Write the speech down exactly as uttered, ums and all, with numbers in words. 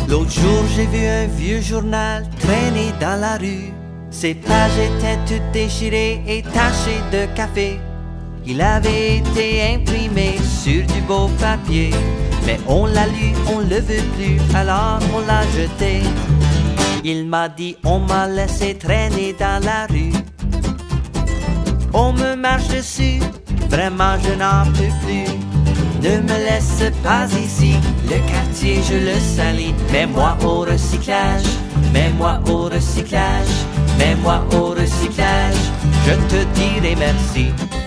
L'autre jour, j'ai vu un vieux journal traîner dans la rue. Ses pages étaient toutes déchirées et tachées de café. Il avait été imprimé sur du beau papier, mais on l'a lu, on le veut plus, alors on l'a jeté. Il m'a dit, on m'a laissé traîner dans la rue. On me marche dessus, vraiment je n'en peux plus. Ne me laisse pas ici, le quartier je le salis. Mets-moi au recyclage, mets-moi au recyclage, mets-moi au recyclage, je te dirai merci.